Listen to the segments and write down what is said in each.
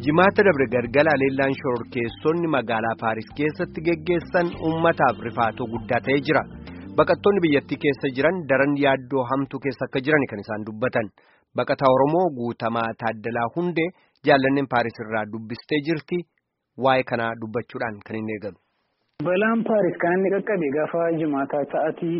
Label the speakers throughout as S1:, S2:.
S1: Jimaata dabre galgala leellaan shororkeessonni magaalaa Paaris keessatti geggeessan uummataaf rifaatoo guddaa ta'ee jira. Baqattoonni biyyattii keessa jiran daran yaaddoo hamtuu keessa akka jiran kan isaan dubbatan. Baqataa Oromoo Guutamaa Taaddalaa Hundee jaallanneen Paaris irraa dubbistee jirti. Waa'ee kanaa dubbachuudhaan kan inni eegalu.
S2: Balaan Paaris kan inni qaqqabe gaafa jimaataa sa'aatii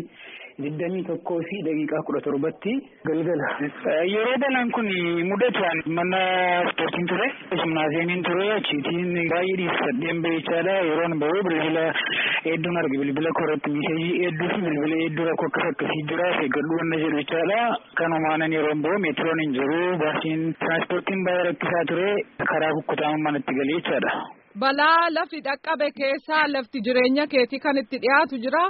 S2: 21:17 galgala. Yeroo balaan kun mudatan mana ispoortiin ture, gimnaaziyeemiin ture, achiitiin baay'ee dhiisadheen beechaadha. Yeroon bahee bilbila hedduun arge bilbila korratti miseejii hedduu fi bilbila hedduu rakkoo akkasii jira. Eeggadhuu wanna jedhu jechaadha. Kanumaanan yeroon bahu meetiroon hin jiru, baasiin tiraanspoortiin baay'ee rakkisaa ture, karaa kukkutaama manatti galee jechaadha.
S3: Balaa lafti dhaqqabe keessaa lafti jireenya keetii kan itti dhiyaatu jira?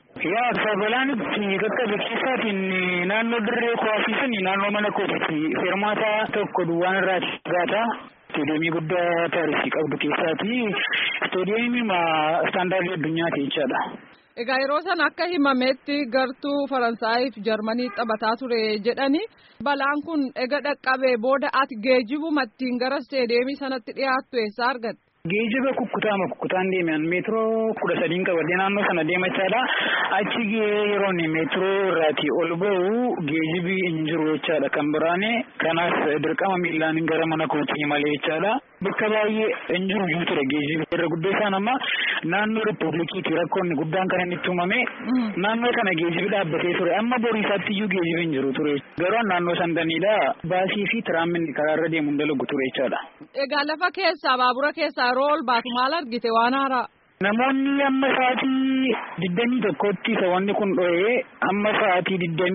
S2: Balaan itti qaqqabe keessaatiin naannoo dirree kuwaasii sun naannoo mana kootiitti fermaataa tokko duwwaan irraa jiraata. Istoodiyeemii guddaa Paarisii qabdu keessaati. Istoodiyeemii istaandaardii addunyaati jechaadha.
S3: Egaa yeroo sana akka himametti gartuu Faransaayii fi Jarmanii taphataa ture jedhani. Balaan kun ega dhaqqabee booda ati geejjibuma ittiin gara istoodiyeemii sanatti dhiyaattu eessaa argatte?
S2: Geejjiba kukkutaan deeman meetiroo 13 qabadee naannoo sana deemachaadha. Achi yeroon meetiroo irraatii ol ba'u geejjibi hin jiru jechaadha kan biraane. Kanaaf dirqama miillaan gara mana kootii malee jechaadha. Bakka baay'ee hin jiru ture geejjibi. Irra guddeessaan amma naannoo Rippubilikiiti rakkoonni guddaan kan inni itti uumame. Naannoo kana geejjibi dhaabbatee ture. Amma boriisaatti iyyuu geejjibi hin jiru ture. Garuu naannoo Sandaniidha baasii fi tiraamminni karaarra deemuun dalagu ture jechaadha.
S3: Egaa lafa keessaa baabura keessaa yeroo ol baatu maal argite waan haaraa?
S2: Namoonni amma sa'aatii 21tti wanni kun dho'ee amma sa'aatii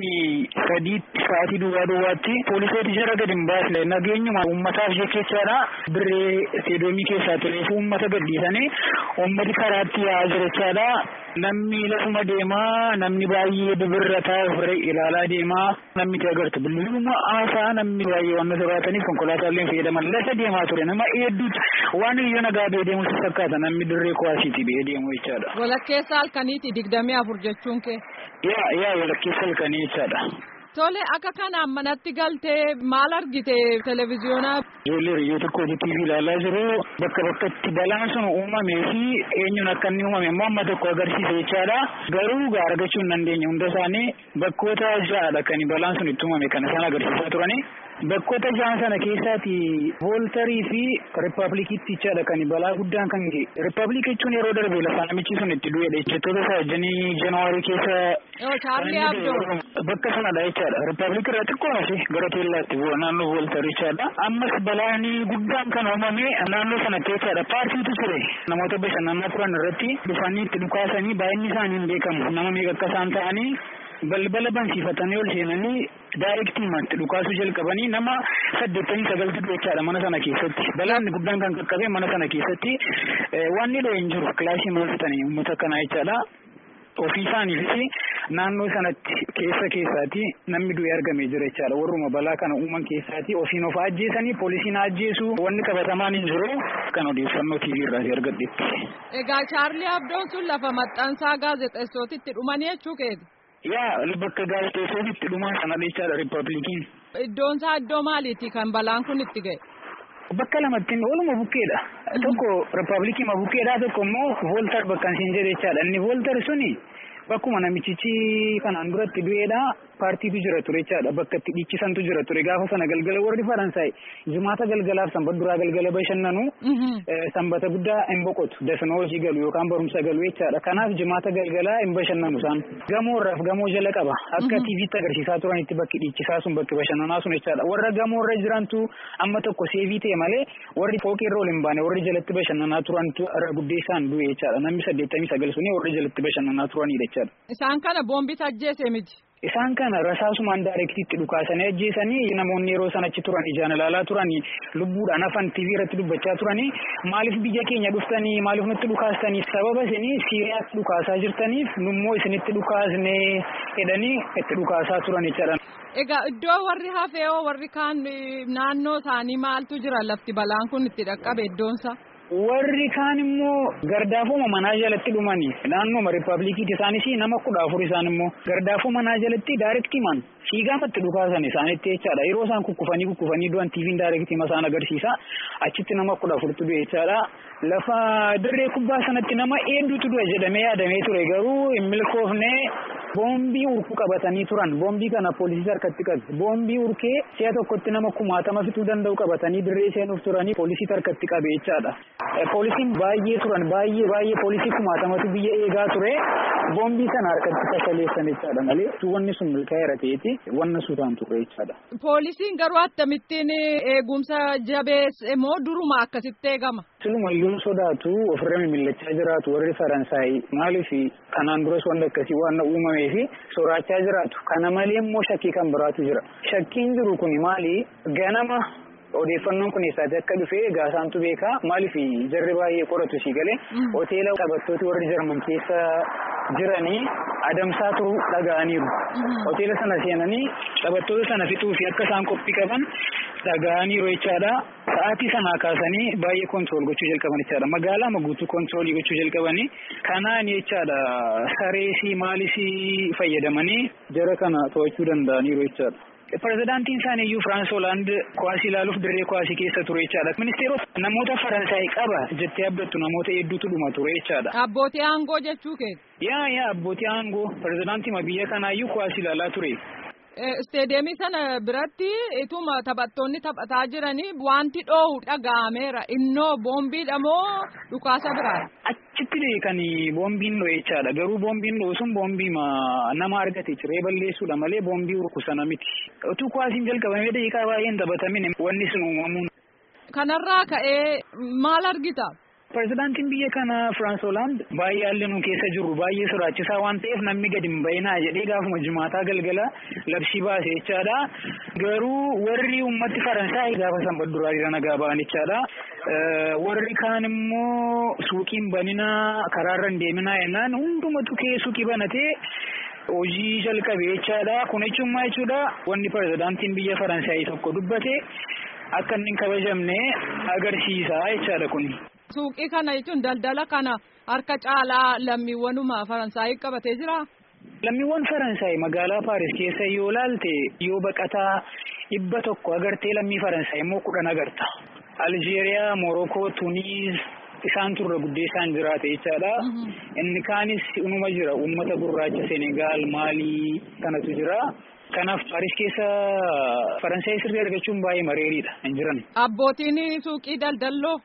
S2: 23tti sa'aatii duwwaatti poolisooti jara gadi hin baasne nageenyuma uummataaf jechaadha. Dirree istoodiyeemii keessaa ture uummata gadhiisanii uummati karaatti yaa'aa jira jechaadha. Namni lafuma deemaa, namni baay'ee bibirrataa ofirra ilaalaa deemaa, namni itti agartu bilbiluma haasaa namni baay'ee waan sodaataniif konkolaataaleen fayyadaman lafa deemaa ture. Nama hedduutu waan iyyuu nagaa ba'ee deemu fakkaata namni dirree kuwaasiitii ba'ee deemu jechaadha.
S3: Walakkeessa halkaniiti 24 jechuun kee?
S2: Walakkeessa halkanii jechaadha.
S3: Tole akka kanaan manatti galtee maal argite televiziyoonaa?
S2: Ijoollee riyyoo tokkooti TV ilaalaa jiru. Bakka bakkatti balaan sun uumamee fi eenyuun akka inni uumame immoo amma tokko agarsiisa jechaadha. Garuu argachuu hin dandeenye hunda isaanii bakkoota ja'adha kan balaan sun itti uumame kan isaan agarsiisaa turani. Bakkoota ja'an sana keessaati Vooltarii fi Rippaabilikiitti jechaadha kan balaa guddaan kan ga'e. Rippaabilikii jechuun yeroo darbe lafa namichi sun itti du'edha jechoota isaa Janaawarii keessa.
S3: Chaarlii Abdoo.
S2: Bakka sanadha jechaadha. Rippaabilikii irraa xiqqoomase gara teellaatti bu'a naannoo Vooltarii jechaadha. Ammas balaan guddaan kan uumame naannoo sanatti jechaadha. Paartiitu ture. Namoota bashannanaa turan irratti dhufanii itti dhukaasanii baay'inni isaanii hin beekamu. Nama meeqa akka isaan ta'anii balbala bansiifatanii ol seenanii daayirektiimatti dhukaasuu jalqabanii nama 89 jechaadha mana sana keessatti. Balaan guddaan kan qaqqabe mana sana keessatti wanni dho'e hin jiru. Kilaasii moofitanii uummata kanaa jechaadha. Ofii isaaniifis naannoo sanatti keessaati namni du'e argamee jira jechaadha. Warruma balaa kana uuman keessaati ofiin of ajjeesanii poolisiin ajjeesu wanni qabatamaan hin jiru kan odeeffannoo TV irraa argadhetti.
S3: Egaa Chaarlii Abdoon sun lafa maxxansaa gaazexeessootitti dhumanii jechuu keeti?
S2: Bakka gaazexeessootitti dhuman sana jechaadha Rippaabilikiin.
S3: Iddoon isaa iddoo maaliiti kan balaan kun itti ga'e?
S2: Bakka lamatti waluma bukkeedha. Tokko Rippaabilikii bukkeedha tokko immoo Vooltar bakka isin jedhe jechaadha. Inni Vooltar suni bakkuma namichichi kanaan duratti du'eedha. Paartiitu jira ture jechaadha. Bakka itti dhiichisantu jira ture. Gaafa sana galgala warri Faransaay jimaata galgalaaf sanbata duraa galgala bashannanu sanbata guddaa hin boqotu. Dasnoo hojii galu yookaan barumsa galu jechaadha. Kanaaf jimaata galgalaa hin bashannanu isaan. Gamoorraaf gamoo jala qaba. Akka TV'tti agarsiisaa turanitti bakki dhiichisaa sun bakki bashannanaa sun jechaadha. Warra gamoorra jirantu amma tokko seevii ta'e malee warri fooqirra ol hin baane warri jalatti bashannanaa turantu irra guddeessaan du'e jechaadha. Namni 89 suni warri jalatti bashannanaa turanidha jechaadha.
S3: Isaan kana boombii ajjeese miti.
S2: Isaan kana rasaasumaan daayirektiitti dhukaasanii ajjeesanii namoonni yeroo sanachi turan ijaan ilaalaa turanii lubbuudhaan hafan TV irratti dubbachaa turanii maaliif biyya keenya dhuftanii maaliif nutti dhukaastanii sababa isinii Siiriyaatti dhukaasaa jirtaniif nummoo isinitti dhukaasnee jedhanii itti dhukaasaa turan jechaadha.
S3: Egaa iddoo warri hafeewoo warri kaan naannoo isaanii maaltu jira lafti balaan kun itti dhaqqabe iddoonsa?
S2: Warri kaan immoo gardaafuma manaa jalatti dhumanii naannooma riippaabilikiitti isaanis nama 14 isaan immoo gardaafuma manaa jalatti daayirektiimaan fiigaamatti dhukaasan isaanitti jechaadha. Yeroo isaan kukkufanii du'an TV'n daayirektiima isaan agarsiisa. Achitti nama 14tu du'e jechaadha. Lafa dirree kubbaa sanatti nama hedduutu du'e jedhamee yaadamee ture garuu hin milkoofne. Boombii urku qabatanii turan. Boombii kana poolisii harkatti qabe. Boombii urkee si'a tokkotti nama 10 fixuu danda'u qabatanii dirree seenuuf turanii poolisii harkatti qabe jechaadha. Poolisiin baay'ee turan baay'ee poolisii 10tu biyya eegaa ture. Boombii sana harkatti kashaleessan jechaadha malee wanni sun milkaa'eera ta'eeti wanna suutaan ture jechaadha.
S3: Poolisiin garuu akkamittiin eegumsa jabeesse moo duruma akkasitti eegama?
S2: Silumayyuu sodaatu ofirra mimillachaa jiraatu warri Faransaay maaliif kanaan duras wanta akkasii waan uumamee fi soraachaa jiraatu. Kana malee immoo shakkii kan biraatu jira. Shakkiin jiru kun maali? Ganama odeeffannoon kun eessaati akka dhufe gaasaantu beekaa maaliif jarri baay'ee qoratu si galee hoteela taphattooti warri Jarman keessa jiranii adamsaa turuu dhaga'aniiru. Hoteela sana seenanii taphattoota sana fixuu fi akka isaan qophii qaban dhaga'aniiru jechaadha. Sa'aatii sanaa kaasanii baay'ee kontirool gochuu jalqaban jechaadha. Magaalaa maguutuu kontiroolii gochuu jalqabanii kanaan jechaadha sareesii maalisii fayyadamanii jara kana to'achuu danda'aniiru jechaadha. Pirezidaantiin isaaniiyyuu Firaans Hoolaand kuwaasii ilaaluuf dirree kuwaasii keessa ture jechaadha. Ministeerota namoota Faransaay qaba jettee abdattu namoota hedduutu dhuma ture jechaadha.
S3: Abbootii aangoo jechuu kee?
S2: Yaa abbootii aangoo pirezidaantii biyya kanaayyuu kuwaasii ilaalaa ture.
S3: Isteediyeemii sana biratti ituma taphattoonni taphataa jiranii wanti dhoohu dhaga'ameera. Innoo boombiidha moo dhukaasa biraa?
S2: Achitti kan boombiin dho'e jechaadha. Garuu boombiin dho'u sun boombii nama argate ciree balleessuudha malee boombii urkusana miti. Utuu kuwaasiin jalqabamee daqiiqaa baay'een taphatamin wanni sun uumamuun.
S3: Kanarraa ka'ee maal argita?
S2: Pirezidaantiin biyya kana Firaans Hoolaand baay'ee haalli nu keessa jiru baay'ee sodaachisaa waan ta'eef namni gadi hin bayinaa jedhee gaafuma jimaataa galgala labsii baase jechaadha. Garuu warri uummatti Faransaay gaafa sanbata duraa dira nagaa ba'an jechaadha. Warri kaan immoo suuqiin baninaa karaarra hin deeminaa jennaan hundumatu kee suuqii banatee hojii jalqabe jechaadha. Kun jechuun maal jechuudha? Wanni pirezidaantiin biyya Faransaay tokko dubbate akka inni hin kabajamne agarsiisa jechaadha kuni.
S3: Suuqii kana jechuun daldala kana harka caalaa lammiiwwanuma Faransaay qabatee jira?
S2: Lammiiwwan Faransaay magaalaa Paaris keessa yoo laalte yoo baqataa 100 agartee lammii Faransaay immoo 10 agarta. Aljeeriyaa, Morokoo, Tuniis isaan turre guddeessaan jiraate jechaadha. Inni kaanis unuma jira uummata gurraacha Senegaal, Maalii kanatu jira. Kanaaf Paaris keessa Faransaay sirrii argachuun baay'ee mareeriidha hin jiran.
S3: Abbootiin suuqii daldalloo?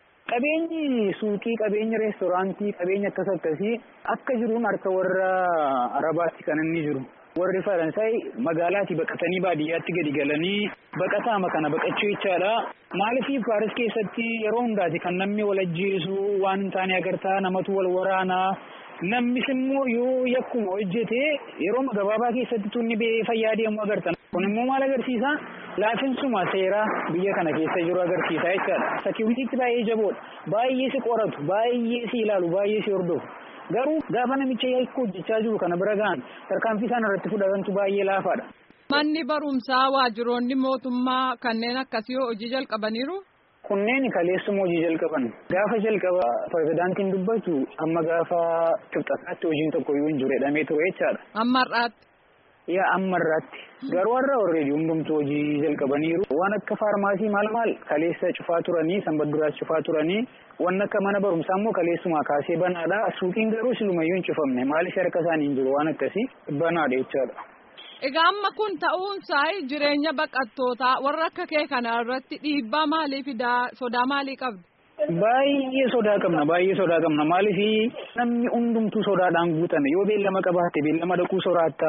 S2: Qabeenyi suuqii, qabeenyi reestooraantii, qabeenyi akkasii akka jiruun harka warra Arabaatti kan inni jiru. Warri Faransaay magaalaatii baqatanii baadiyyaatti gadi galanii baqataama kana baqachuu jechaadha. Maaliif Paaris keessatti yeroo hundaati kan namni wal ajjeesu waan hin taane agartaa namatu wal waraanaa. Namnis immoo yoo yakkuma hojjete yeroo gabaabaa keessatti tunni bee fayyaa deemu agartan. Kun immoo maal agarsiisa? Laafinsuma seeraa biyya kana keessa jiru agarsiisa jechaadha. Sekiuriitiitti baay'ee jaboodha. Baay'ee si qoratu, baay'ee si ilaalu, baay'ee si hordofu. Garuu gaafa namicha yakkuu hojjechaa jiru kana bira ga'an tarkaanfii isaan irratti fudhatantu baay'ee laafaadha.
S3: Manni barumsaa waajjiroonni mootummaa kanneen akkasii hojii jalqabaniiru?
S2: Kunneen kaleessuma hojii jalqaban. Gaafa jalqaba pirezidaantiin dubbatu amma gaafa qibxataatti hojiin tokko iyyuu hin jiru jedhamee ture jechaadha.
S3: Ammarraatti?
S2: Yaa ammarraatti. Garuu warra already hundumtuu hojii jalqabaniiru. Waan akka faarmaasii maal kaleessa cufaa turanii sanbata duraas cufaa turanii waan akka mana barumsaa immoo kaleessuma kaasee banaadha. Suuqiin garuu silumayyuu hin cufamne maaliif harka isaanii hin jiru waan akkasii banaadha jechaadha.
S3: Egaa amma kun ta'uunsaa jireenya baqattootaa warra akka kee kana irratti dhiibbaa maalii fidaa sodaa maalii qabdi?
S2: Baay'ee sodaa qabna maaliif namni hundumtuu sodaadhaan guutame yoo beellama qabaatte beellama dhaquu soraatta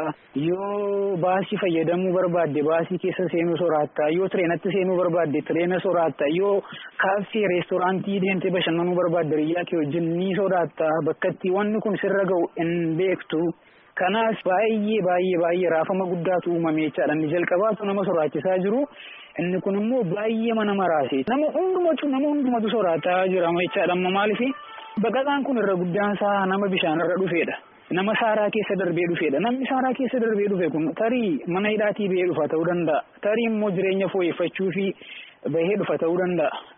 S2: yoo baasii fayyadamuu barbaadde baasii keessa seenuu soraatta yoo tireenatti seenuu barbaadde tireena soraatta yoo kaaffee reestooraantii deemtee bashannanuu barbaadde riyyaa kee wajjin ni soraatta bakkatti wanni kun sirra ga'u hin beektu. Kanaaf baay'ee raafama guddaatu uumame jechaadha. Inni jalqabaatu nama soraachisaa jiru. Inni kun immoo baay'ee nama raase. Nama hundumatu soraataa jira jechaadha. Amma maaliif baqataan kun irra guddaansaa nama bishaan irra dhufeedha. Nama saaraa keessa darbee dhufeedha. Namni saaraa keessa darbee dhufe kun tarii mana hidhaatii bahee dhufa ta'uu danda'a. Tarii immoo jireenya fooyyeffachuu fi bahee dhufa ta'uu danda'a.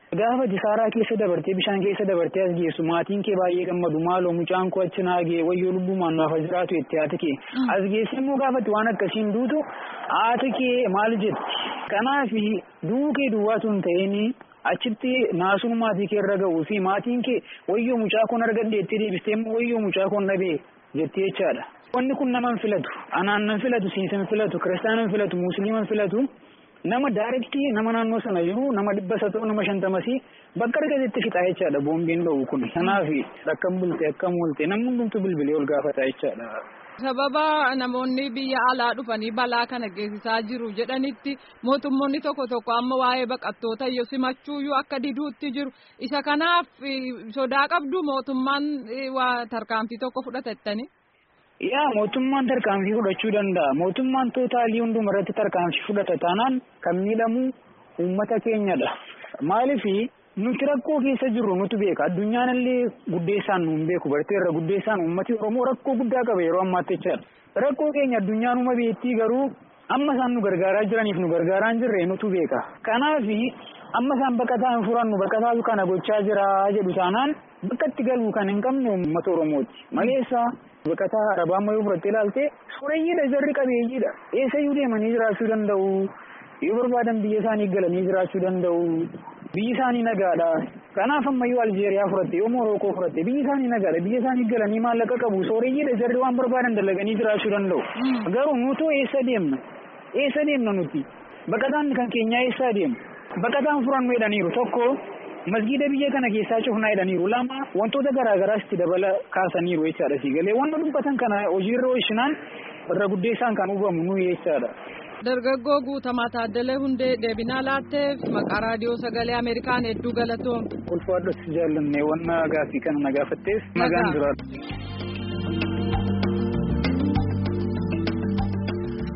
S2: Gaafa disaaraa keessa dabartee bishaan keessa dabartee as geessu maatiin kee baay'ee gammadu maaloo mucaan koo achi naagee wayyoo lubbumaan naaf jiraatu itti haati kee as geesse immoo gaafatti waan akkasiin duutu haati kee maal jetti kanaaf du'uu kee duwwaatu hin ta'in achitti naasuun maatii kee irra ga'uu fi maatiin kee wayyoo mucaa koon argadhe itti deebistee immoo wayyoo mucaa koon dhabee jettee jechaadha. Wanni kun nama hin filatu anaan nan filatu siisan filatu kiristaana hin filatu musliima hin filatu. Nama daarektii nama naannoo sana jiru nama 100 nama 50 bakka argatetti fixaa jechaadha boombiin dho'u kun. Kanaaf akkam bulte akkam oolte namni hundumtu bilbilee ol gaafataa jechaadha.
S3: Sababa namoonni biyya alaa dhufanii balaa kana geessisaa jiru jedhanitti mootummoonni tokko amma waa'ee baqattoota yoo simachuuyyuu akka diduutti jiru isa kanaaf sodaa qabdu mootummaan tarkaanfii tokko fudhatettani.
S2: Yaa mootummaan tarkaanfii fudhachuu danda'a. Mootummaan tootaalii hunduma irratti tarkaanfii fudhata taanaan kan miidhamu uummata keenyadha. Maaliif nuti rakkoo keessa jirru nuti beeka. Addunyaan illee guddeessaan nu hin beeku. Barteerra guddeessaan uummati Oromoo rakkoo guddaa qaba yeroo ammaatti jechaadha. Rakkoo keenya addunyaan uma beektii garuu amma isaan nu gargaaraa jiraniif nu gargaaraa hin jirre nuti beeka. Kanaaf amma isaan baqataa hin furannu baqataatu kana gochaa jira jedhu taanaan bakka itti galuu kan hin qabne uummata Oromooti. Maleessa baqataa arabaa ammoo yoo fudhattee ilaalte sooreyyiidha jarri qabeeyyiidha. Eessayyuu deemanii jiraachuu danda'u. Yoo barbaadan biyya isaanii galanii jiraachuu danda'u. Biyyi isaanii nagaadha. Kanaaf ammayyuu Aljeeriyaa fudhatte yoo Morookoo fudhatte biyyi isaanii nagaadha. Biyya isaanii galanii maallaqa qabu. Sooreyyiidha jarri waan barbaadan dalaganii jiraachuu danda'u. Garuu nuti eessa deemna? Eessa deemna nuti? Baqataan kan keenyaa eessaa deemu? Baqataan furannu jedhaniiru tokko masgiida biyya kana keessaa cufnaa jedhaniiru lama wantoota garaagaraas itti dabala kaasaniiru jechaadha siigalee wanta dubbatan kana hojiirra oolchinaan irra guddeessaan kan hubamu nuyi jechaadha.
S3: Dargaggoo Guutamaa Taaddalee Hundee deebinaa laatteef maqaa raadiyoo sagalee Ameerikaan hedduu galatoomte.
S2: Ulfaadhos jaallanne wanna gaaffii kana na gaafatteef nagaan jiraatu.